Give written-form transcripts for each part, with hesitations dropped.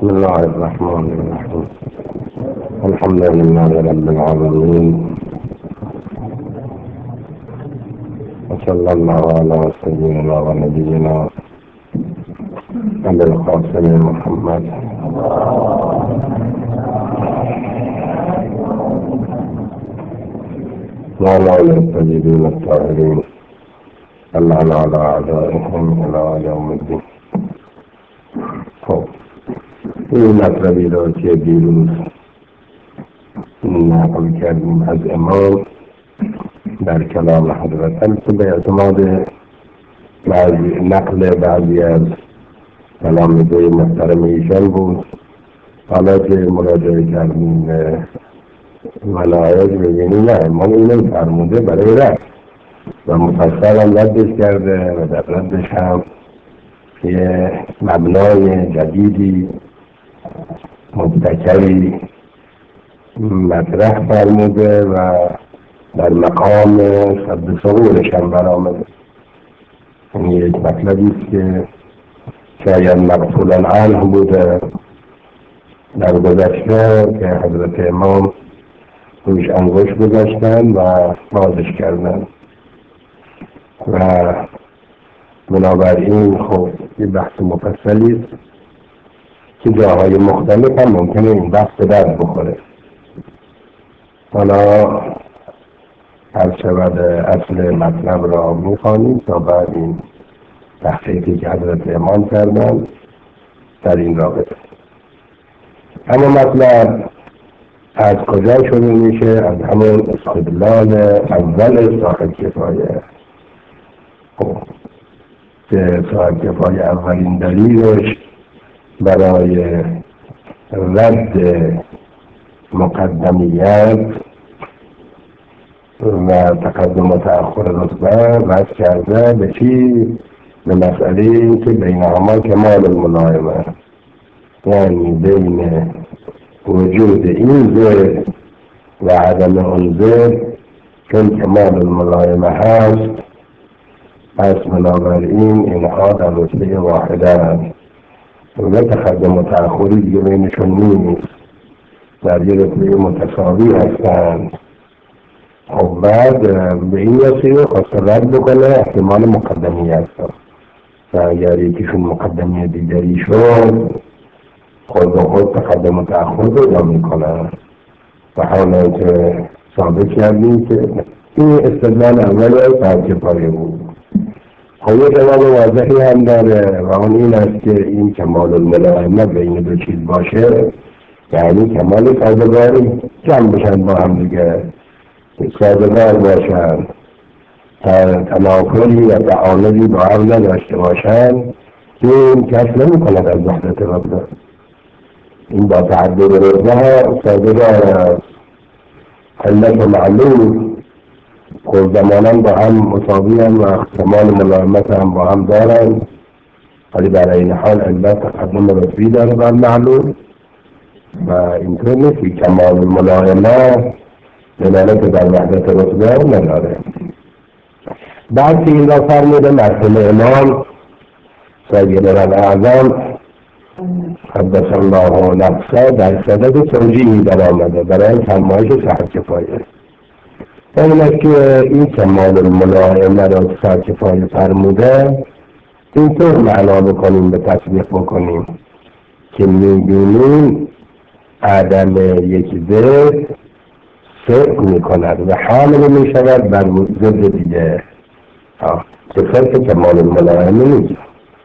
بسم الله الرحمن الرحيم. الحمد لله رب العالمين، وصلى الله على سيدنا ونبينا أبي القاسم محمد وعلى آله الطيبين الطاهرين اللعن على أعدائهم إلى يوم الدين. این مطلبی را که دیروز نقل کردیم از امام در کلام حضرت البته به اعتماد نقل بعضی از کلام‌های محترم ایشان بود. حالا که مراجعه کردیم به ولایت ببینیم نه امام اینو فرموده برای رد و مفصل هم ردش کرده و در ردش هم که مبنای جدیدی مبتکری مطرح فرموده و در مقام صد ثغورش هم برآمده. این یک مطلبی است که شاید مقصود عنه بوده در گذشته که حضرت امام روش انگشت گذاشتن و بازش کردن و بنابراین خب یه بحث مفصلی است که جاهای مختلف هم ممکنه این بحث درد بخوره. حالا هر شود اصل مطلب را میخوانیم تا بعد این تحقیقی که حضرت امام کردن در این رابطه. اما مطلب از کجا شروع میشه؟ از همون استدلال اول صاحب کفایه. خب که صاحب کفایه اولین دلیلش برای رد مقدمیت و تقدم و تأخر رتبه بحث کرده به چی؟ به مسئله که بینهما کمال الملائمه، یعنی بین وجود این ضد و عدم اون ضد چون کمال الملائمه هست پس بنابراین اینها در رتبه واحده هست و تقدم و تأخری دیگه بینشون نیست، در یه رتبه متساوی هستند. خب بعد به این وسیله خواست رد بکنه احتمال مقدمیت و اگر یکیشون مقدمی دیگری شد خود به خود تقدم و تأخر پیدا میکنن و حالا که ثابت کردیم که این استدلال اول صاحب کفایه بود. خب یک جواب واضحی هم داره و اون این است که این کمال الملائمه بین دو چیز باشه، یعنی کمال سازگاری جمع بشن با هم دیگه، سازگار باشن، تناقضی و تعارضی با هم نداشته باشن که این کشف نمی کند از وحدت رتبه. این با تعدد رتبه سازگار است، علت و معلول خود زمانان با هم مساوی هم و کمال ملائمت هم با هم دارن، ولی برای این حال علت تقدم رتبی داره بر معلول و اینطور نیست که کمال الملائمه دلالت در وحدت رتبه نداره. بعد که این را فرموده مرحوم امام سید الاعظم قدس الله نفسه در صدد توجیهی در آمده برای فرمایش صاحب کفایه. این است که این کمال الملائمه را صاحب کفایه فرموده اینطور معنا بکنیم به تطبیق بکنیم که میبینیم عدم یک ضد صدق میکند و حامل میشود بر ضد دیگه. صفت کمال الملائمه نیست،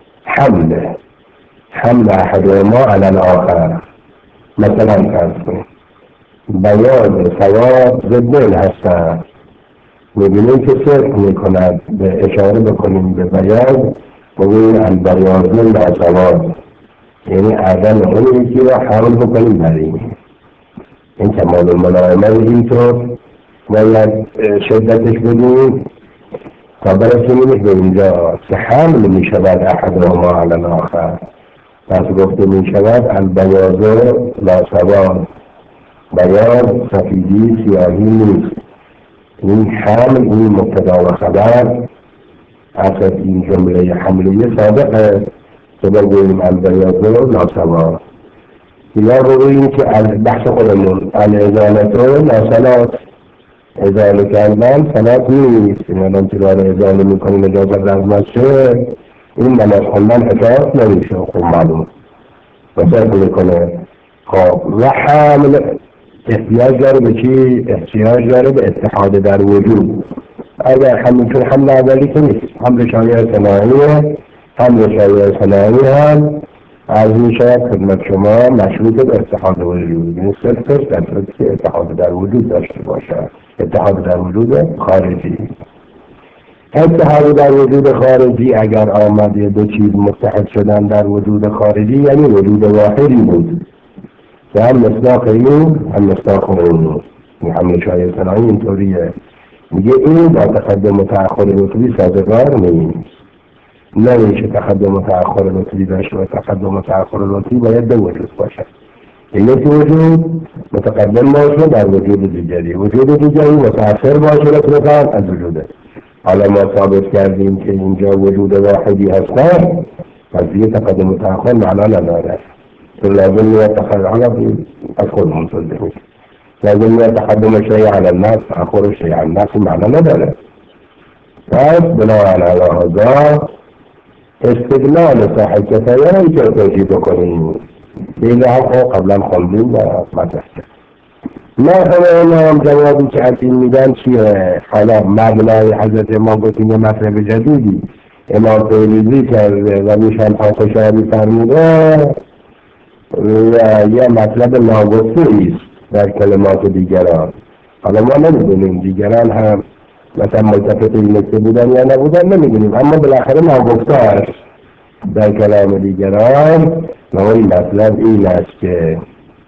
حمل احدهما علی الاخر. مثلا فرض کنیم بیاض و سواد ضدین هستند، میبینیم که صدق میکند به اشاره بکنیم به بیاض بگوییم البیاضون و سواد، یعنی عدم اون یکی را حمل بکنیم بر این کمال الملائمه اینطور باید شدتش بدیم تا برسیم به اینجا که حمل می شود احدهما علی الاخر. پس گفته می شود البیاض لا سواد، بیاض سفیدی سیاهی نیست. این حمل این مبتدا و خبر اصلا این جمله حملیه سابقه که بگوییم البیاض لا سواد یا رو این که از بحث خودمون الازالت و ناسلات ازاله کردن سلات نیست. این الان تیران ازاله میکنیم اجازت از مسجد، این نماز خوندن حکایت نمیشه. خب معلوم بسرد میکنه. خب و حمل احتیاج داره به چی؟ احتیاج داره به اتحاد در وجود. اگر همینطور حمل اولی که نیست، حمل شایع صناعیه، حمل شایع صناعی هم از این شاید خدمت شما مشروط به اتحاد وجود، این صرفش در صورتی که اتحاد در وجود داشته باشه، اتحاد در وجود خارجی. اتحاد در وجود خارجی اگر آمد دو چیز متحد شدن در وجود خارجی، یعنی وجود واحدی بود که هم مصداق این هم مصداق اون. همه شایع صناعی اینطوریه، میگه این با تقدم و تأخر لطفی سازگار نیست. نمیشه تقدم و تأخر لطفی داشته و تقدم و تأخر لطفی باید به وجود باشه. یکی وجود متقدم باشه در وجود دیگری، وجود دیگری متأثر باشه لطفاً از وجوده. حالا ما ثابت کردیم که اینجا وجود واحدی هستن، پس دیگه تقدم و تأخر معنا نداره. لازم میاد تقدم از خود منصده میشه، لازم میاد تقدم شیء علی الناس تأخر شیء علی الناس معنا نداره. پس بنابراین علی هذا استدلال صاحب کفایه که توجیه بکنیم دیگه هم قبلا خوندیم و مطرح کرد. ما هم جوابی که از این میدن چیه؟ حالا مبنای حضرت امام گفتیم یه مطلب جدیدی امام تولیدی کرده و میشن پاسشاری فرموده و یه مطلب ناگفته ایست در کلمات دیگران. حالا ما نمیدونیم دیگران هم مثلا ملتفت این نکته بودن یا نبودن نمیدونیم، اما بالاخره ناگفته است در کلام دیگران. و این مطلب این است که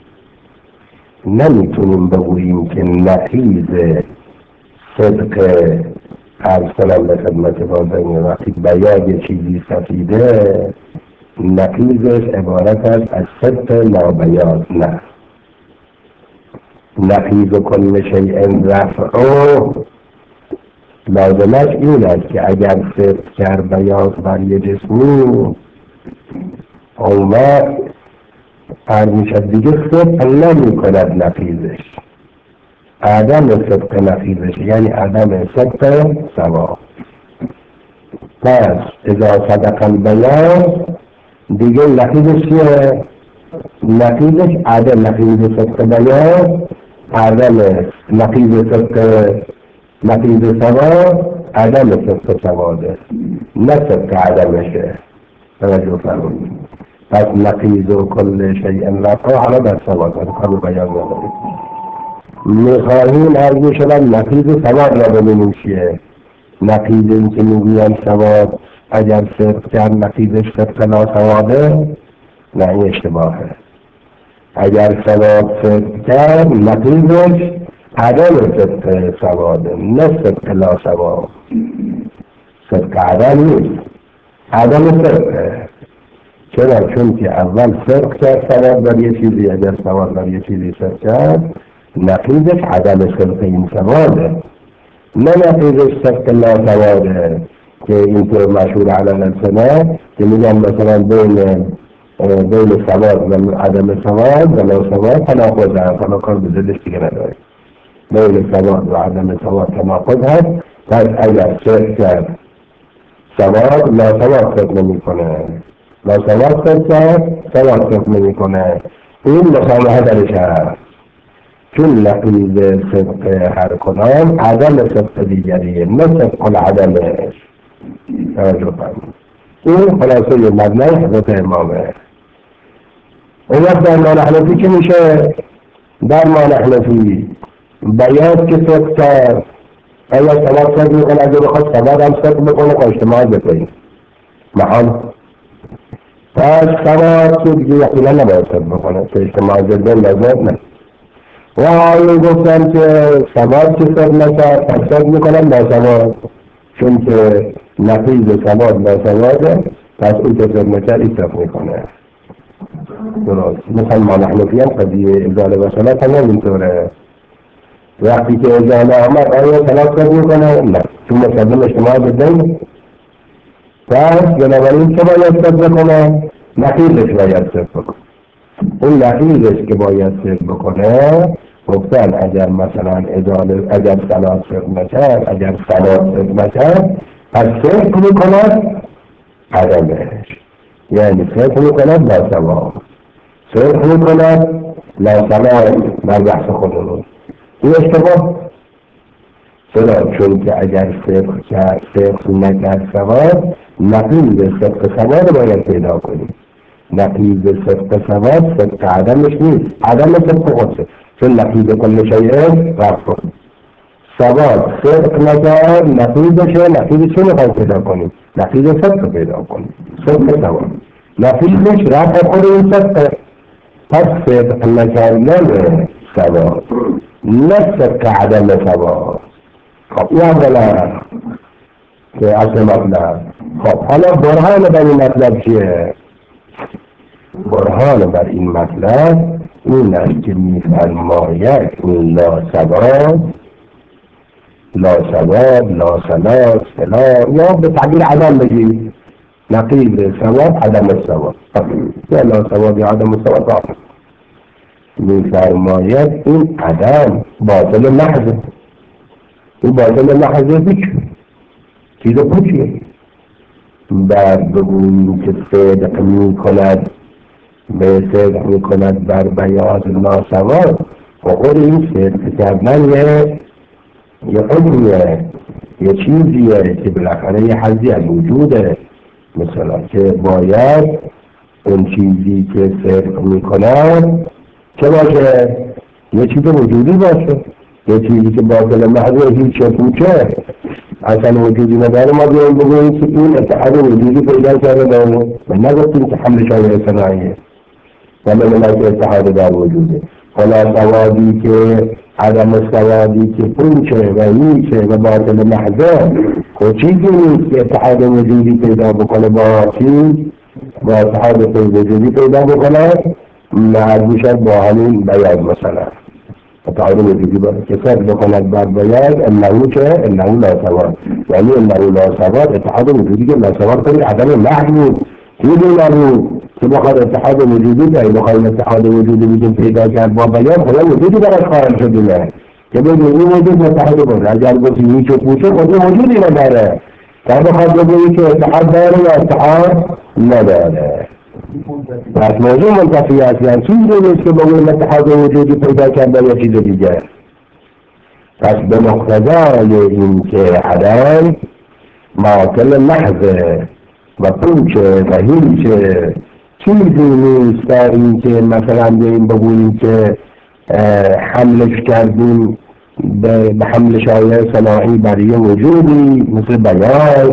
نمیتونیم بگوییم که نقیض صدق عرض کنم به خدمت بازن وقتی بیاد چیزی سفیده نقیضش عبارت است از صدق نابیاد. نه، نقیض کل شیء رفعه لازمش این است که اگر صدق کرد بیاد بر یه جسمی اون وقت عرض میشد دیگه صدق نمی کند نقیضش، عدم صدق نقیضش یعنی عدم صدق سوا. پس اذا صدق البیان دیگه نقیضش چیه؟ نقیضش عدم نقیض صدق بیان، عدم نقیض صدق نقیض سوا، عدم صدق سواده، نه صدق عدمشه. توجه فرمایید. پس نقیض و کل شیء رفعه حالا در سواد کار بیان نداریم. میخواهیم عرض شدن نقیض سواد را ببینیم چیه. نقیض این که میگویم سواد اگر صدق کرد نقیضش صدق ناسواده، نه این اشتباهه. اگر سواد صدق کرد نقیضش عدم صدق سواده، نه صدق ناسواد. صدق عدم نیست، عدم صدقه. چرا؟ چون که اول صدق کرد سواد در یه چیزی، اگر سواد در یه چیزی صدق کرد نقیضش عدم صدق این سواده، نه نقیضش صدق ناسواده که اینطور مشهور علی السنه که میگن مثلا بین سواد و عدم سواد و ناسواد تناقض هست. حالا کار به ضدش دیگه نداره، بین سواد و عدم سواد تناقض هست. پس اگر صدق کرد سواد ناسواد صدق نمی کنه، ناسواد صدق کرد سواد صدق نمی کنه. این مسامحه درش هست، چون نقیض صدق هر کدام عدم صدق دیگریه، نه صدق العدمش. توجه فرمایید. این خلاصه مبنای حضرت امامه. اون وقت در ما حنفی که میشه؟ در ما حنفی بیاد که صدق کرد اگر سواد صدق میکنه، اگر بخواد سواد هم صدق میکنه که اجتماع بکنیم محال. پس سواد که دیگه یقینا نباید صدق بکنه که اجتماع جدا لازم نه. و آیه گفتن که سواد که صدق نکرد پس صدق میکنن با سواد، چون که نقیض سواد با سواده، پس اون که صدق نکرد این صدق میکنه. درست. مثلا ما حنفی هم قضیه ازاله و صلات هم اینطوره. وقتی که ازاله آمد آیا صلات صدق میکنه؟ نه، چون مصدم اجتماع بدن. پس بنابراین که باید صدق بکنه؟ نقیضش باید صدق بکنه. اون نقیضش که باید صدق بکنه گفتن اگر مثلا اگر صلات صدق نکرد، اگر صلات صدق نکرد پس صدق میکند عدمش، یعنی صدق میکند با ثواب، صدق میکند لا ثواب در بحث خودمون. این اشتباه چرا؟ چون که اگر صدق کرد صدق نکرد ثواب، نقیض صدق ثواب باید پیدا کنیم. نقیض صدق ثواب صدق عدمش نیست، عدم صدق خودشه، چون نقیض کل شیء رفع. ثواب صدق نکرد نقیضشه، نقیض چه میخوایم پیدا کنیم؟ نقیض صدق پیدا کنیم، صدق ثواب. نقیضش رفع خود این صدق، پس صدق نکردن ثواب نه صدق عدم ثواب. خب این اولا که اصل مطلب. خب حالا برهان بر این مطلب چیه؟ برهان بر این مطلب این است که میفرماید این لا ثواب، لا ثواب، لا صلات، فلا، یا به تعبیر عدم بگید نقیض ثواب عدم ثواب، یا لا ثواب یا عدم ثواب. میفرماید این عدم باطل محض، این باطل محض هیچ چیز پوچیه. بعد بگوییم که صدق میکند، به صدق میکند بر بیاض ناسواب، و خود این صدق کردن یه حکمیه، یه چیزیه که بالاخره یه حضی از وجوده. مثلا که باید اون چیزی که صدق میکند چه باشه؟ یه چیز وجودی باشه، یه چیزی که باطل محض هیچ پوچه اصلا وجودی نداره. ما بیاییم بگوییم که این اتحاد وجودی پیدا کرده داره و نگفتیم که حمل شایع صناعیه و ملک اتحاد در وجوده. حالا ثوابی که عدم ثوابی که پوچه و هیچه و باطل محضه خود چیزی نیست که اتحاد وجودی پیدا بکنه با چیز، با اتحاد وجودی پیدا بکنه معروشت با همین بیاض. مثلا اتحاد وجودی باید که صدق بکند بر بیاض انهو چه؟ انهو لا ثواب، یعنی انهو لا ثواب اتحاد وجودی که لا ثواب کنید عدم محض چیزی نبود که بخواد اتحاد وجودی داری، بخواد اتحاد وجودی بودیم پیدا کرد با بیان خدا وجودی براش خواهد شدیمه که بگه این وجود اتحاد بود. اگر گفتی هیچ و پوچه خود وجودی نداره، تا بخواد بگه که اتحاد داره یا اتحاد نداره. پس موضوع منتفی است، یعنی چیزی نیست که بگویم اتحاد وجودی پیدا کرده یا چیز دیگه. پس به مقتضای این که عدم باطل محضه و پوچه و هیچه، چیزی نیست در این که مثلا بیاییم بگوییم که حملش کردیم به حمل شایع صناعی برای وجودی مثل بیاض،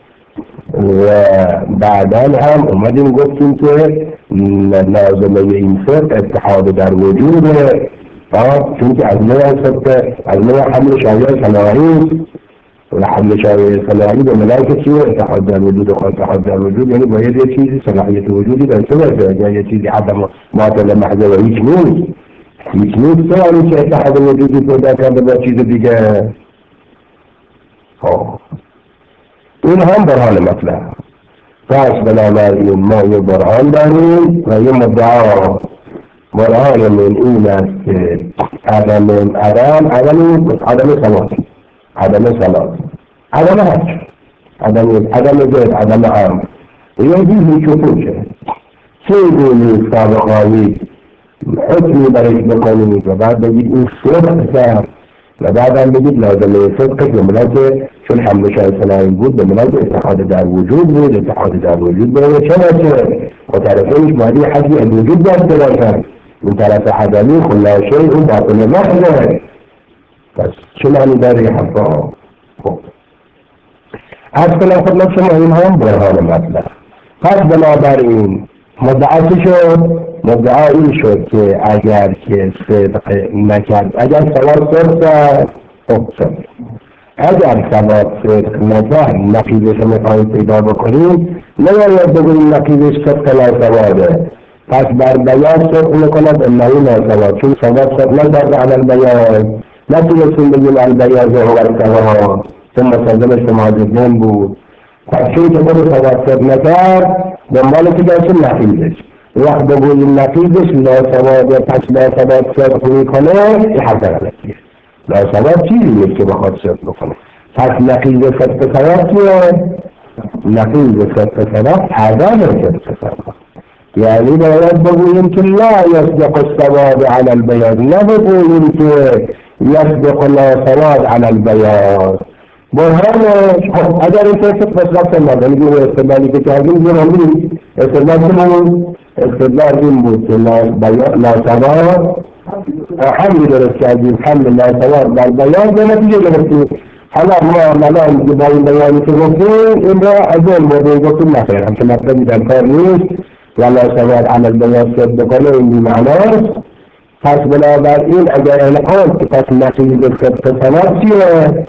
و بعدا هم اومدیم گفتیم که لازمه این صدق اتحاد در وجوده، چون که از نوع حمل شایع صناعی و حمل شایع صلاحی به ملائکه چیه؟ اتحاد در وجود و اتحاد در وجود، یعنی باید یه چیزی صلاحیت وجودی داشته باشه. اگر یه چیزی عدم باطل محض و هیچ نیست یعنی که اتحاد وجودی پیدا کرده با چیز دیگه. این هم برهان مطلب. پس بنابراین ما یه برهان داریم و یه مدعا. برهان من این است که عدم صلات، عدم حج، عدم زید، عدم عام، یه چیزی که پوچه چیزی نیست سابقانی حکمی برش بکنید و بعد بگید این صدق کرد و بعد هم بگید لازمه صدق جمله چون حمل شایع صناعی بود به ملاک اتحاد در وجود بود. اتحاد در وجود باید چه باشه؟ و طرفینش باید حجی از وجود داشته باشن، این طرف عدمی خلاشه اون باطل محضه. پس چه معنی داره حفا؟ خب از کنم خدمت شما این هم برهان مطلب. پس بنابراین مدعا این شد که اگر که صدق نکرد، اگر ثواب صدق خب صدق، اگر ثواب صدق نکرد نقیضش میخواهید پیدا بکنید، نباید بگوییم نقیضش صدق لا ثوابه. پس بر بیان صدق میکند انهو لا ثواب، چون ثواب صدق نکرد علی البیان، نتونستیم بگیم البیان هو الثواب، ثم صدقش ماجدین بود. پس چون که خود ثواب صدق نکرد دنبال که گرسیم نقیضش، وقت بگوییم نقیضش لاسواد یا پس لاسواد صدق میکنه این حرف غلطیه. لاسواد چیزی نیست که بخواد صدق بکنه. پس نقیض صدق سواد چیه؟ نقیض صدق سواد عدم صدق سواد. یعنی باید بگوییم که لا یصدق السواد علی البیاض، نه بگوییم که یصدق لاسواد علی البیاض. برهانش خب اگر این کسی مصرف نمازه میگه استدلالی که کردیم برهانی استدلال این بود که لاسواد حمل درست کردیم، حمل لاسواد در بیان به نتیجه گرفتیم. حالا ما الان با این بیانی که گفتیم این را از این موضوع گفتیم نخیر همچه مطلبی در کار نیست و لاسواد عمل بیان صد بکنه این بیمعناست. پس بنابراین اگر الان که پس نقیض صدق سواد چیه؟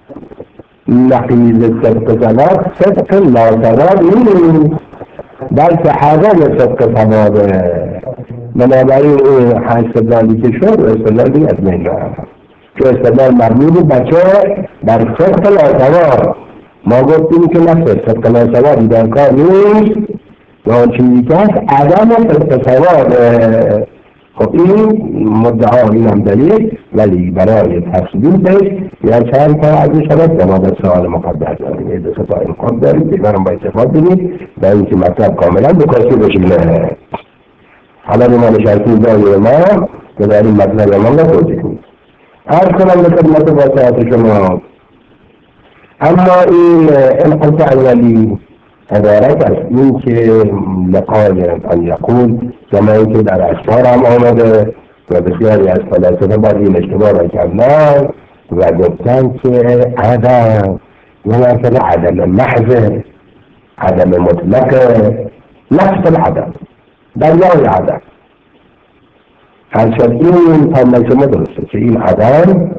نقیض صدق سواد صدق لاسواد نیست بلکه حرام صدق سواده. بنابراین این استدلالی که شد استدلالی از بین رفت که استدلال مبنی بود بر صدق لاسواد. ما گفتیم که نه صدق لاسوادی در کار نیست و آن چیزی که هست عدم صدق سواده. خب این مدعا این هم دلیل، ولی برای تفصیلش یا چند تا ازش شد ما به سوال مقدر داریم. یه دو سه مقدر داریم که برام با اتفاق داریم و اینکه مطلب کاملا بکاسی بشینه. حالا به ما نشرکی داری ما که داریم مطلب ما رو توضیح کنیم. هر کنم به خدمت واسعات شما. اما این انقطاع اولی عبارت از این که لقای ان یقول جمعی که در اشعار هم آمده و بسیاری از فلاسفه باید این اشتباه را کردن و گفتن که عدم یه مثلا عدم محض، عدم مطلق، نفس العدم، دریای عدم. هرچند این فرمای شما درسته که این عدم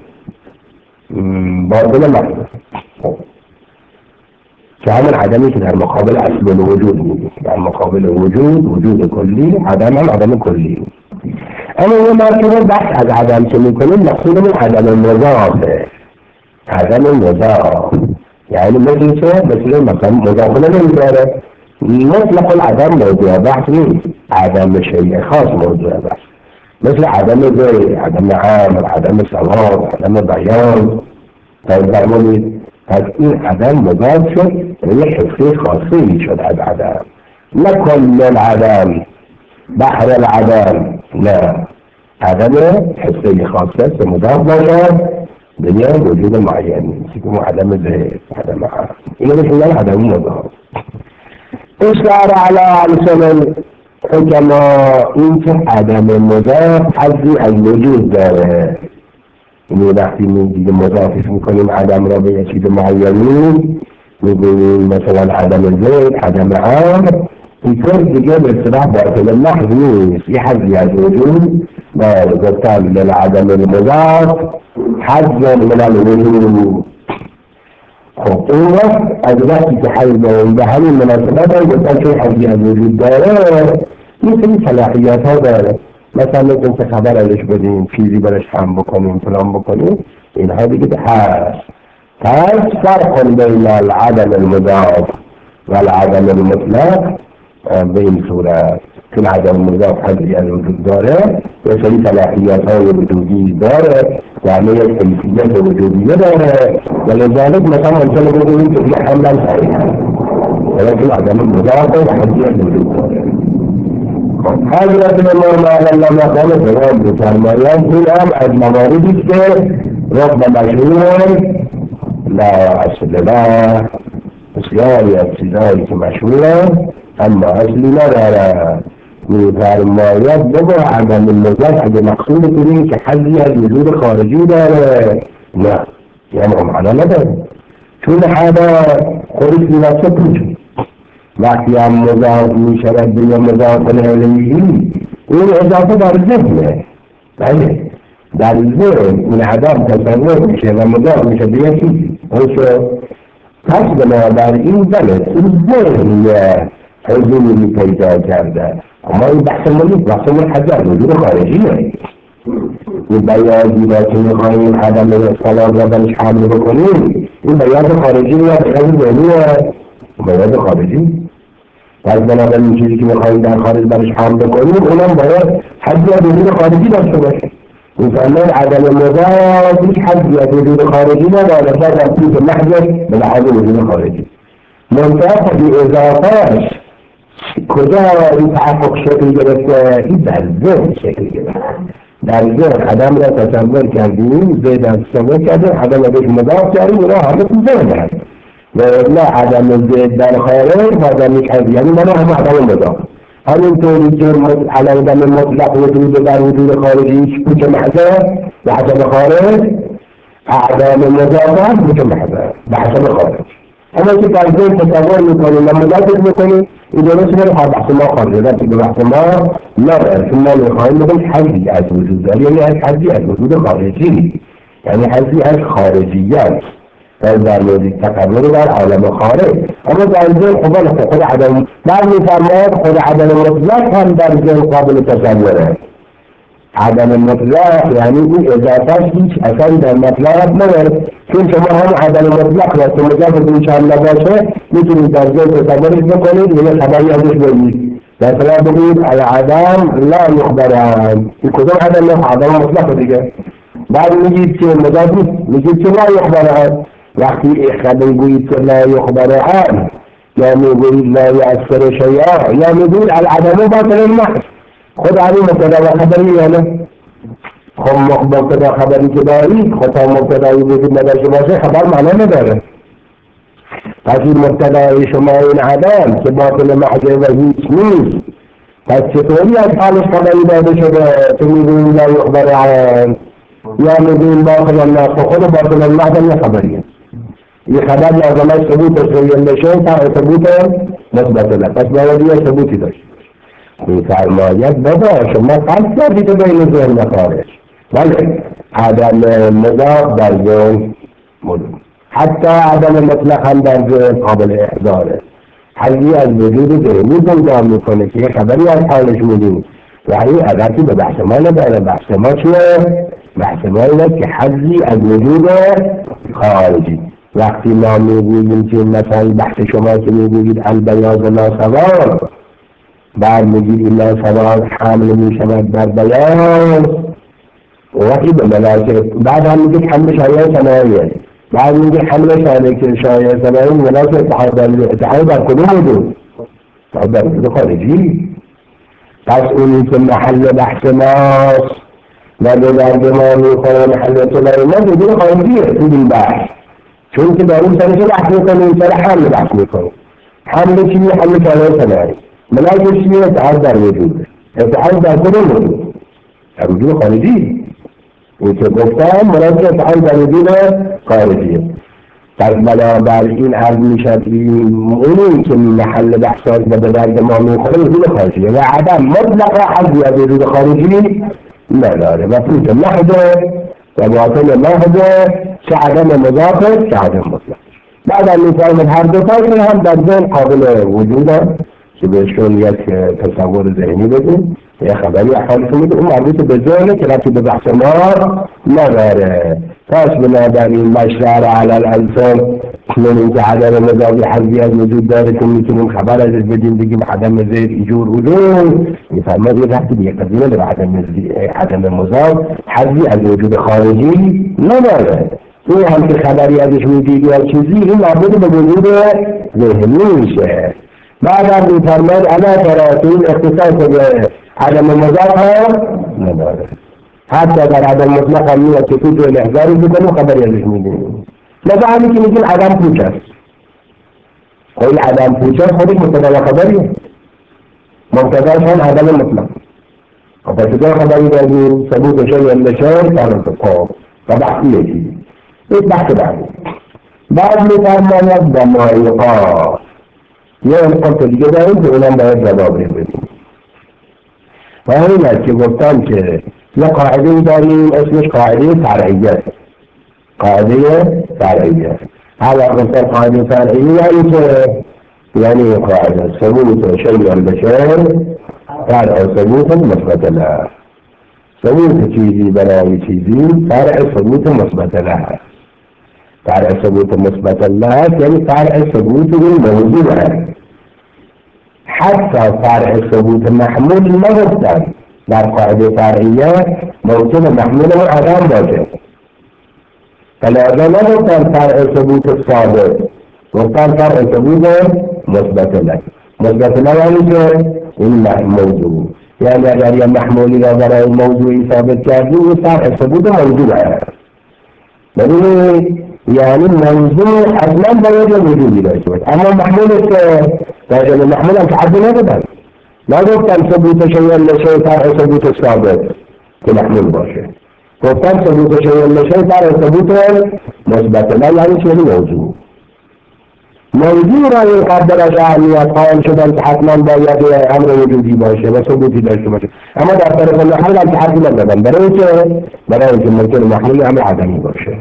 باطل محض که همون عدمی که در مقابل اصل الوجود میگه، در مقابل وجود کلی، عدم هم عدم کلی. اما یه مرتبه بحث از عدم که میکنیم مقصودمون عدم مضافه. عدم مضاف یعنی مثل مضافه نمیداره. مطلق العدم موضوع بحث نیست، عدم شیء خاص موضوع بحث، مثل عدم زید، عدم عمل، عدم ثواب، عدم بیان. فرمودید پس این عدم مضاف شد، یعنی حسی خاصی شد از عدم، نه کل العدم، بحر العدم، نه عدم حسی خاصه که مضاف باشد به یه وجود معین، که عدم زید، عدم عمل. اینو بشونن عدم مضاف. اشتهر علی لسان الحکما این که عدم مضاف حظی از وجود داره. یعنی وقتی دیگه مضافش میکنیم عدم را به یه چیز معینی، میگوییم مثلا عدم زید، عدم امر، اینطور دیگه به اصطلاح باطل محض نیست، یه حظی از وجود داره. گفتن للعدم المضاف حظ من الوجود. خب این وقت از وقتی که حل به همین مناسبت ها گفتن که حظی از وجود داره این صلاحیت ها داره. مثلا مثل که خبر ازش بدیم، چیزی برش هم بکنیم، فلان بکنیم، اینها دیگه هست. پس فرق بین العدم المضاف و العدم المطلق به این صورت که العدم المضاف حظی از وجود داره و سری صلاحیت های وجودی داره، یعنی یک کیفیت وجودیه داره و لذلك مثلا ممکنه بگوییم که این حملا صحیح هست، ولیکن عدم المضاف حظی از وجود داره. حضرت امام علامه خالد جواب می‌فرمایند این هم از مواردی که رب مشهور لا اصل له، بسیاری از چیزهایی که مشهورند اما اصلی ندارد. می‌فرماید بگو عدم المضاف اگه مقصود کنیم که حظی از وجود خارجی داره، نه یعنی معنا نداره، چون هذا خودش بنفسه کنید. وقتی هم مضاف می شود به مضاف الیه این اضافه در ذهنه، بله در ذهن این عدم تصور میشه و مضاف میشه به یکی پس بنابراین بله این ذهن حضوری پیدا کرده. اما این بحث ملیت بحث حجر وجود خارجیه. این بیادی را که میخواییم عدم اصطلاح را برش حمل بکنیم این بیاد خارجی یا بیاد ذهنیه، بیاد خارجی پس بنابراین چیزی که میخواییم در خارج برش حمل بکنیم اونم باید حدی از وجود خارجی داشته باشه. میفرماید عدم مضاف هیچ حدی از وجود خارجی نداره، باید از توی محض به لحاظ وجود خارجی. منتها به اضافهش کجا این تحقق شکل گرفته؟ این در ذهن شکل گرفته. در ذهن عدم را تصور کردیم، زید از تصور کردیم، عدم را بهش مضاف کردیم، اونا همه تو ذهن هست. و الا عدم زید در خارج بازم یک حضی، یعنی من هم عدم مضاف. همینطوری که عدم مطلق وجود در وجود خارجی کوچه محضه به حسب خارج، عدم مضاف هم کوچه محضه به حسب خارج. اما که در ذهن تصور میکنیم و مضافش میکنیم، این درست میره بحث ما خارجه در که به بحث ما نداره، چون ما میخواهیم بگیم حضی از وجود داری، یعنی حضی از وجود خارجی، یعنی حضی از خارجیت در مورد تقرر در عالم خارج. اما در ذهن خود عدم بعد میفرماید خود عدم مطلق هم در ذهن قابل تصوره. عدم مطلق یعنی این اضافهش هیچ اثری در مطلق نداره، چون شما هم عدم مطلق را که مضاف به این چند نباشه میتونید در ذهن تصورش بکنید یه خبری ازش بگید. مثلا بگید العدم لا یخبرن، این کدوم عدم نه؟ عدم مطلق دیگه. بعد میگید که مضاف میگید که لا یخبرن، وقتی خبری گویید که لا یخبرن یا میگویید لا یأثر شیئا یا میگویید العدم باطل محض. خود علی مبتدا و خبری یا نه؟ خب مبتدا خبری که دارید خب تا مبتدایی وجود نداشته باشه خبر معنا نداره. پس این مبتدای شما این عدم که باطل محض و هیچ نیست، پس چطوری از حالش خبری داده شده که میگویید لا یخبرن یا میگویید باطل الناس؟ خود باطل المحض نه خبریه. این خبر لازمش ثبوت سویلشه تا ثبوت مثبت له، پس باید یه ثبوتی داشت. میفرماید بابا شما فرق کردید بین ذهن و خارج، ولی عدم مضاف در ذهن موجود، حتی عدم مطلق هم در ذهن قابل احضاره. حضی از وجود ذهنی پیدا میکنه که یه خبری از حالش میدونی و این عدتی به بحث ما نداره. بحث ما چیه؟ بحث ما اینه که حضی از وجود خارجی. وقتی ما میگوییم که مثلا بحث شما که میگویید البیاض لا سواد، بعد میگید این لا سواد حمل میشود بر بیاض وقتی به ملاکه، بعد هم میگید حمل شایع سماعیه، بعد میگید حمل شایع سماعی ملاکه اتحاد در کدوم وجود؟ در وجود خارجی. پس اونی که محل بحث ماست و به درد ما میخوره محل اطلاعی ما وجود خارجیه تو این بحث، چون که داریم سرش بحث میکنیم، سر حمل بحث میکنیم. حمل چیه؟ حمل شایع سماعی. ملاکه چیه؟ اتحاد در وجود. اتحاد در کدوم وجود؟ در وجود خارجی. این که گفتم ملاکه اتحاد در وجود خارجیه. پس بنابراین عرض میشد اونی که محل بحثات و به درد ما میخوره وجود خارجیه و عدم مطلق حضی از وجود خارجی نداره و فوت محضه و باطل محضه چه عدم مضافه چه عدم مطلق. بعد هم میفرمید هر دوتاشون هم در ذهن قابل وجودن که بهشون یک تصور ذهنی بدیم، یک خبری احوالشون میده، اون مربوط به ذهنه که ربطی به بحث ما نداره. پس بنابراین مشرع علی الالسان من اینکه عدم مضافی حضی از وجود داره که میتونیم خبر ازش بدیم بگیم عدم زید ایجور وجود، میفرماید یه ربطی به یک قضیه به عدم مضاف حضی از وجود خارجی نداره. این هم که خبری ازش میدید یا چیزی این مربوط به وجود ذهنی میشه. بعد هم میفرماید علا تراتین اختصاص به عدم مضاف هم نداره، حتی در عدم مطلق هم میاد که تو جوی احضاری بکنه و خبری ازش میدیم. مثلا همین که میگیم عدم پوچ است، خیلی عدم پوچ است خودش مبتدا و خبریه، مبتداش هم عدم مطلق. خب پس چطور خبری داریم؟ ثبوت شیء النشان خب و بحثی یکی یک بحث بعد میفرماید و مایقات یه انقاط دیگه داریم که اونم باید جواب بدیم و همین است که گفتم که یه قاعده داریم اسمش قاعده فرعیه. قاعده فرعیه هر وقت قاعده فرعیه یعنی که یعنی قاعده ثبوت شیء البشر فرع ثبوت مثبت له. ثبوت چیزی برای چیزی فرع ثبوت مثبت له. فرع ثبوت مثبت له یعنی فرع ثبوت این موضوع ہے. حتی فرع ثبوت محمول نگفتن در قاعده فرعیه ممکن محمول اون عدم باشه، فلذا نگفتن فرع ثبوت ثابت، گفتن فرع ثبوت مثبت له. مثبت له یعنی که این موضوع، یعنی اگر یه محمولی را برای موضوعی ثابت کردی این فرع ثبوت موضوع هست. ببینید یعنی موضوع اصلا باید یه وجودی داشته باشه، اما محمولش که در محمول هم تعدی ندادن، نگفتن ثبوت شیء لشیء فرع ثبوت ثابت که محمول باشه، گفتن ثبوت شیء لشیء فرع ثبوت مثبت له یعنی چه موضوع. موضوع را این قدرش اهمیت قائل شدن که حتما باید امر وجودی باشه و ثبوتی داشته باشه، اما در طرف محمول هم تعدی ندادن، برای اینکه ممکن محمول امر عدمی باشه.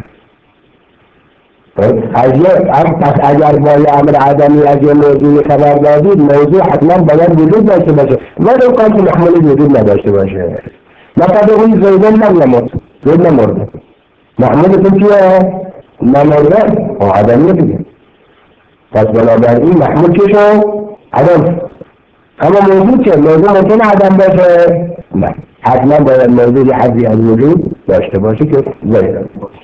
پس اگر با امر عدمی از یه موضوع خبر دادید، موضوع حتما باید وجود داشته باشه ولی امکان که محمولی وجود نداشته باشه. مثلا این زیدن نمرد، زید نمرده، محمولتون کیه؟ نمرده و عدمی دیگه، پس بنابراین محمول چه شد؟ عدم. اما موضوع چه؟ موضوع ممکن عدم باشه؟ نه، حتما باید موضوع حدی از وجود داشته باشه که زیدن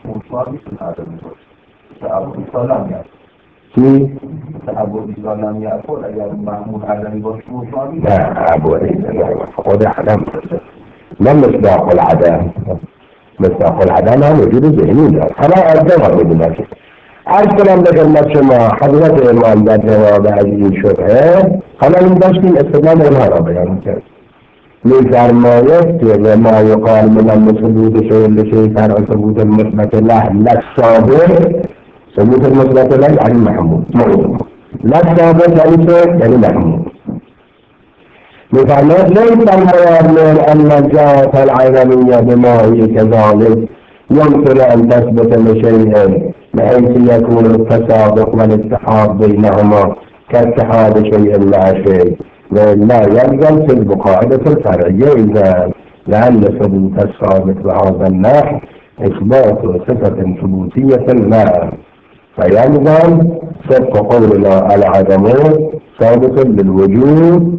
چی؟ تعبدی لم یأکل اگر محمول عدمی باشه مشابه نه تعبدی لم یأکل خود عدم نه مصداق العدم. مصداق العدم هم وجود ذهنی دارد. حالا عدم ها بدونم عرض کنم به خدمت شما حضرت امام در جواب از این شبهه حالا این داشتیم استدلال اونها را بیان کرد. می‌فرماید که ما یقال من ثبوت شیء لشیء فرع ثبوت مثبت له لثابت، ثبوت المثبت له یعنی محمول موضوع، لثابت یعنی چه؟ یعنی محمول. می‌فرماید لیس المراد من ان الجهة العدمية بما هي كذلك يمكن ان تثبت لشيء بحيث يكون التسابق والاتحاد بينهما كاتحاد شيء لا شيء، لا يلزم في القاعدة الفرعية إذا لأن ثبوت الثابت بهذا النحو إثبات صفة ثبوتية لا، فيلزم صدق قولنا العدم ثابت للوجود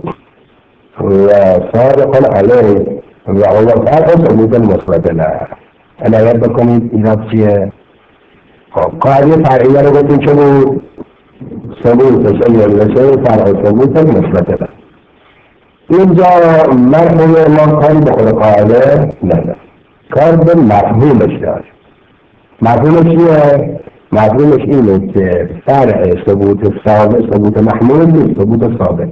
وصادق عليه وهو ثبوت المثبت لا. أنا يدكم إضافية قاعدة فرعية لغة شنو؟ ثبوت شيء لشيء فرع ثبوت مثبت له. اینجا مرحوم ما کاری به خود قاعده نداره، کار به مفهومش داره. مفهومش چیه؟ مفهومش اینه که فرع ثبوت ثابت ثبوت محمول نیست، ثبوت ثابت.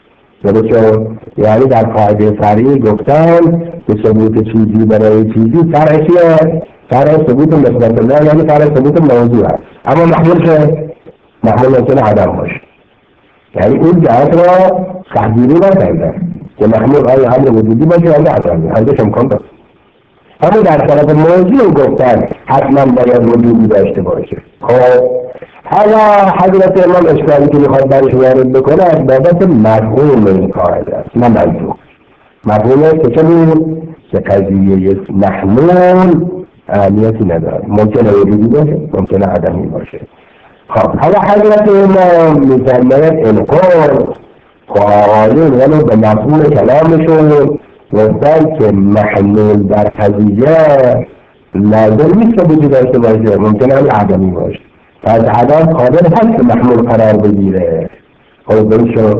یعنی در قاعده فرعی گفتن که ثبوت چیزی برای چیزی فرع چیه؟ فرع ثبوت مثبت له یعنی فرع ثبوت موضوع هست، اما محمول که محمول ممکنه عدم باشه. یعنی این جهت را تحضیری نکردن که محمول آیا امر وجودی باشه یا عدمی، هرگز امکان داره. اما در طرف موضوع گفتن حتما باید وجودی داشته باشه. خب حالا حضرت امام اشکالی که میخواد برش وارد بکنه از بابت مفهوم این قاعده است، نه منظور. مفهومه که چه بود؟ که قضیه محمول اهمیتی نداره، ممکنه وجودی باشه ممکنه عدمی باشه. خب حالا حضرت امام می‌فرماید انقار قائلین ولو به مفهوم کلامشون گفتن که محمول در قضیه لازم نیست که وجود داشته باشه، ممکنه هم عدمی باشه. پس عدم قادر هست که محمول قرار بگیره. خب بلشو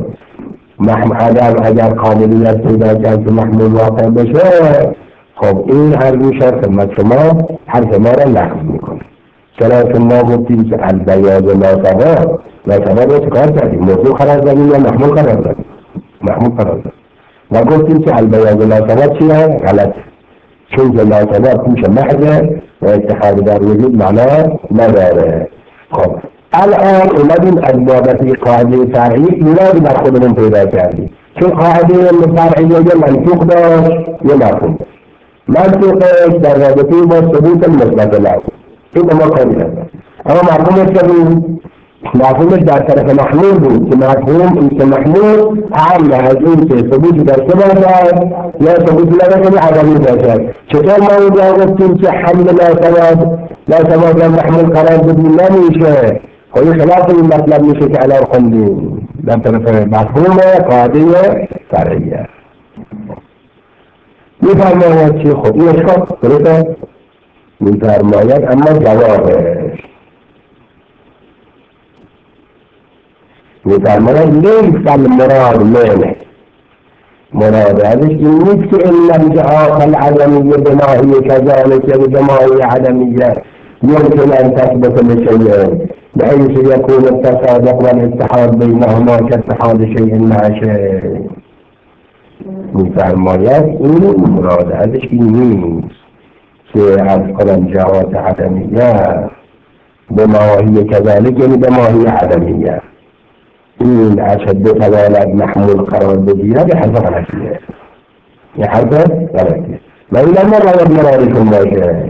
عدم اگر قابلیت پیدا کرد که محمول واقع بشه، خب این هر میشه خدمت شما حرف ما را لغو میکنه. چرا که ما گفتیم که البیاض ناسوا رو چکار کردیم؟ موضوع قرار دادیم یا محمول قرار دادیم؟ محمول قرار دادیم و گفتیم که البیاض ناسوا چیه؟ غلط، چون که ناسوا پوش محضه و اتحاد در وجود معنا نداره. خب الان اومدیم از بابت قاعده فرعی ایرادی بر خودمون پیدا کردیم، چون قاعده فرعی یه منطوق داشت یه مفهوم. منطوقش در رابطه با ثبوت مثبت له این ما کاری نداریم، اما مفهومش که بود مفهومش در طرف محمول بود که مفهوم این که محمول اهم از این که ثبوتی داشته باشد یا ثبوتی نداشته عدمی باشد. چطور ما اونجا گفتیم که حمل ناسوا را محمول قرار بدیم نمیشه؟ خب این خلاف این مطلب میشه که الان خوندیم. در طرف مفهوم قاعده فرعیه. میفرماید که خب این اشکال درسته؟ میفرماید اما جوابش میفرماید لیس المراد منه، مراد ازش این نیست که این انجعاق العدمیه بماهی كذلك بماهی عدمیه يمكن أن تثبت لشيء بحيث يكون التصادق والاتحاد بينهما كاتحاد شيء مع شيء. میفرماید این مراد ازش این نیست که از کنم جهات عدمیه به ماهی کذالک یعنی به ماهی عدمیه این اشد تواند محمول قرار بگیره به حرف غلطیه، یه حرف غلطیه و این اما باید مرادشون باشه.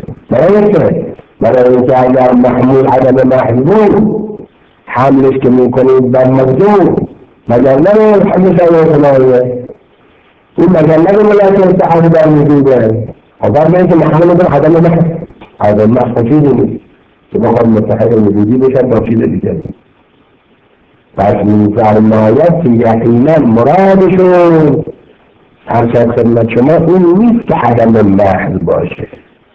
برای اینکه اگر محمول عدم محمول حملش که میکنید بر مجموع مگر نمید حملش عدم این مگر نمید که استحاله در وجوده و بعد که محمول بر عدم محمول عدم محمول چیزی نیست که بخواد متحد وجودی بشن با چیز دیگه. پس میفرماید که یقینا مرادشون هر شد خدمت شما این نیست که عدم محض باشه.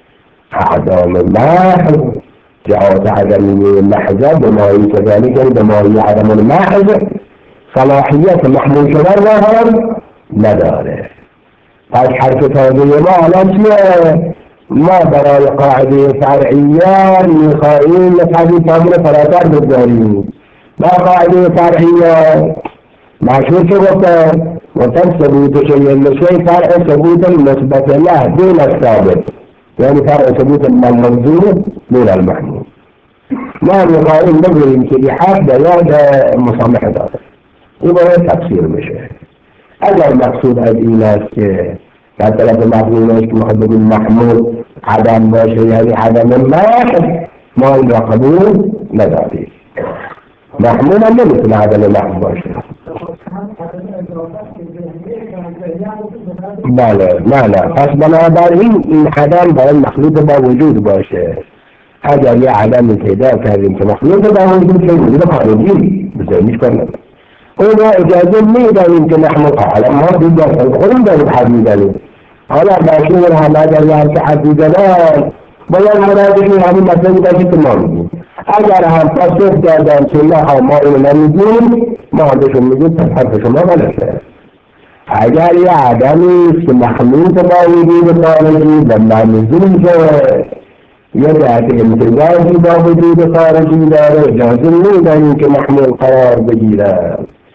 عدم محض جهات عدمی محض بمایی كذلك بمایی عدم المحض صلاحیت محمول شدن را هم نداره. پس حرف تازه ما الان چیه؟ ما برای قاعده فرعیه میخواهیم قاعده تازه فراتر بگذاریم. ما قاعده فرعیه مشهور چه گفتن ثبوت شیء لشیء فرع ثبوت مثبت له دون الثابت، يعني فرع ثبوت من المنظور دون المحمول. ما میخواهیم بگوییم که لحاظ بیاد مصامح داره این باید تفسیر بشه. اگر مقصود از این است که در طرف محمولش که میخواد بگویم محمول عدم باشه یعنی عدم محض ما این را قبول نداریم. محمول هم نمیتونه عدم محض باشه. بله نه پس بنابراین این عدم باید مخلوط با وجود باشه. اگر یه عدمی پیدا کردیم که مخلوط با وجود که وجود خارجی بزنیش کنم اون را اجازه میداریم که نحن حالا ما دیگر خودم داریم حد میداریم. حالا باشون هم اگر یه همچه حد میدارن باید مرادشون همین مطلبی باشی که ما میگیم. اگر هم پاسخ دادن که نه ما اینو نمیگیم ما بهشون میگیم پس حرف شما غلطه. اگر یه عدمی که مخلوط با وجود خارجی و منظور شده یه جهت امتزاجی با وجود خارجی داره اجازه میداریم که محمول قرار بگیره.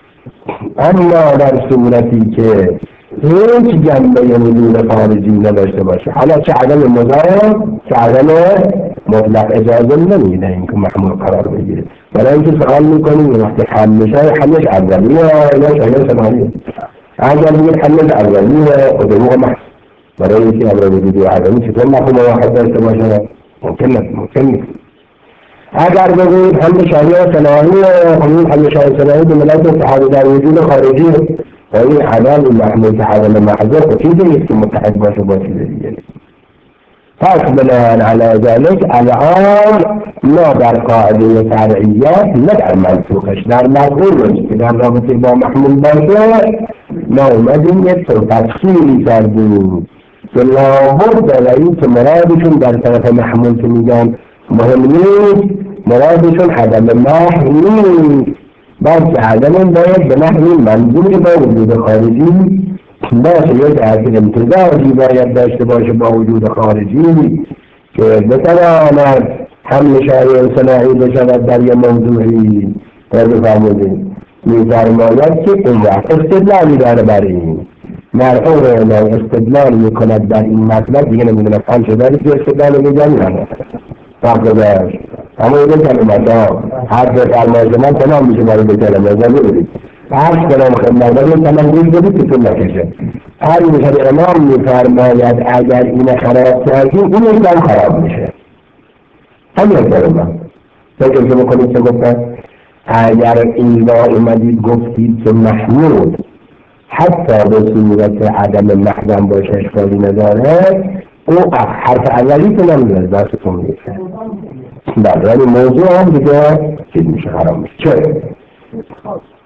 اما در صورتی که هیچ جنبه وجود خارجی نداشته باشه حالا چه عدم مضاف چه عدم مطلق اجازه نمیدهیم که محمول قرار بگیره. برای اینکه سوال میکنیم وقتی حملش اولیه یا شاید ثانیه. اگر میگه حملش اولیه و دروغ محض برای اینکه امر وجودی و عدمی چطور مفهوم واحد داشته باشه ممکن. اگر بگوید حمل شایع ثنایی خمین حمل شایع ثنایی به ملت اتحاد در وجود خارجی و این عدم محمول عدم محضر و چیزی نیست که متحد باشه با چیز دیگه. پس بناء على ذلك الان ما در قاعده فرعیات نه در منطوقش در مفهومش که در رابطه با محمول باشه ما اومدیم یک تفصیلی کردیم که لابد داریم که مرادشون در طرف محمول که میگن مهم نیست مرادشون عدم محض نیست بلکه عدم باید به نحوی منظور با وجود خارجی باشه. یک جهت امتزاجی باید داشته باشه با وجود خارجی که بتواند حمل شایع ثنایی بشود در یه موضوعی در بفرمودیم. میفرماید که اون وقت استدلالی داره بر این مرحوم استدلال میکند در این مطلب دیگه نمیدونم فهم شده که استدلال میگن نه فقط اما این کلمت ها حرف فرمایش من تمام میشه برای به کلمه ازم ببینید عرض کنم خدمت تمام گوش بدید که تون نکشه. هر میشه امام میفرماید اگر این خراب کردیم این هم خراب میشه. همین کلمه فکر که بکنید چه گفتن اگر این را اومدید گفتید که محمود حتی به صورت عدم محضم باشه اشکالی نداره او حرف اولی که نمیداره دستتون میشه. بله ولی موضوع هم دیگه چیز میشه حرام میشه. چه؟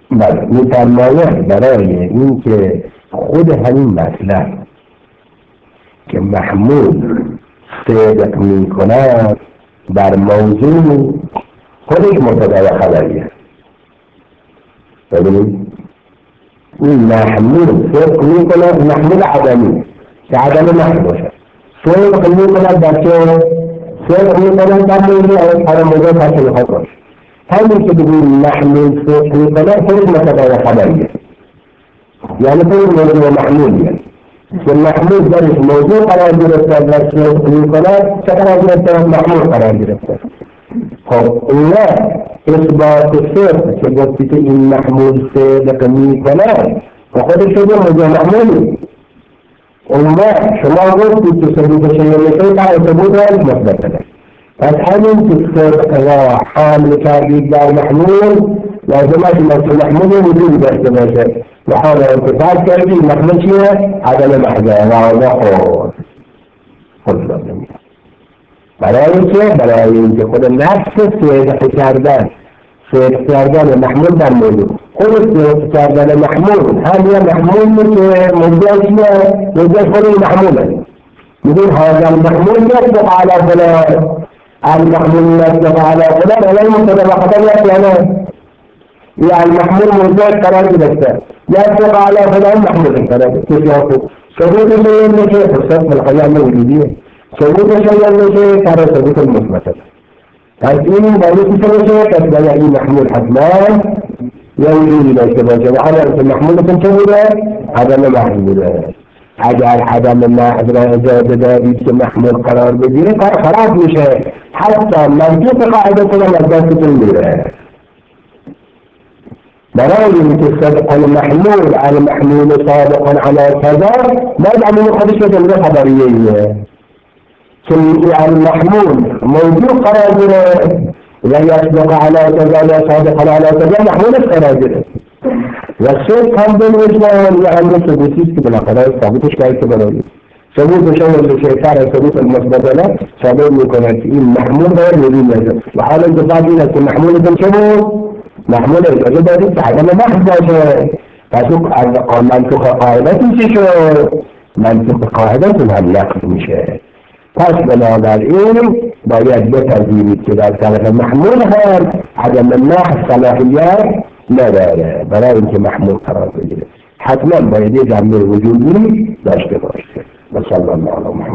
بله میفرماید برای این که خود همین مطلب که محمول صدق می کند در موضوع خودش مبتدا و خبریه. ببینید این محمول صدق می کند، محمول عدمی که عدم محض باشد، صدق می کند در چه؟ صدق می کند در موضوع از موضوع پس میخواد باشه. همین که بگیم محمول صدق می کند خودش مبتدا و خبریه، یعنی خود موضوع محمولیه که محمول درش موضوع قرار گرفته و صدق می کند چه قرار گرفته؟ محمول قرار گرفته. خب اینا اثبات صدق که گفتی که این محمول صدق می کند و خودش شده موضوع محمولی. اون شما گفتید که ثبوت شیء مثل در ثبوت مثبت است. پس همین که صدق را حامل کردید در محمول لازم است مثل محمول وجود داشته باشه و حال انتفاع کردید محمول چیه؟ عدم محض و خود لازم است. برای چه؟ برای اینکه خود نفس صدق کردن محمول در موضوع خود صدق کردن محمول هم یه محمول که موضوع چیه؟ موضوع خود محموله. میگیم هذا المحمول يصدق على فلان، المحمول يصدق على فلان ولا المبتدا خبر يعني المحمول موضوع قرار گرفته يصدق على فلان محمول قرار گرفته. ثبوت شيء نشه فرصت الخیال وجودیه، ثبوت شيء نشه کار ثبوت المثبت. پس این باید چه باشه؟ پس باید این محمول حتما یا وجودی داشته باشه و حالا که محمولتون چه بوده؟ عدم محض بوده. اگر عدم محض را اجازه دارید که محمول قرار بگیره کار خراب میشه، حتی منطق قاعده کنم از دستتون میره. برای اینکه صدق المحمول المحمول صادق على كذا باید عمل خودش به جمله خبریه که المحمول موضوع قرار گیره و یصدق على كذا و صادق على كذا محمولش قرار گیره و صدق هم بالوجدان یا امر ثبوتیست که بالاخره ثابتش کرد که برای ثبوتش هم به شیطان ثبوت المثبت ثابت میکند که این محمول باید وجود داشته و حالا انتفاع این است که محمولتون چه بود؟ محمول اجازه دارید که عدم محض باشه. پس اون منطق قاعدتی چی شد؟ منطق قاعدتون هم نقض میشه. پس بنابراین باید بپذیرید که در طرف محمول هم عدم محض صلاحیت نداره برای اینکه محمول قرار بگیره. حتما باید یه جنبه وجودی داشته باشه. و صلی الله علیه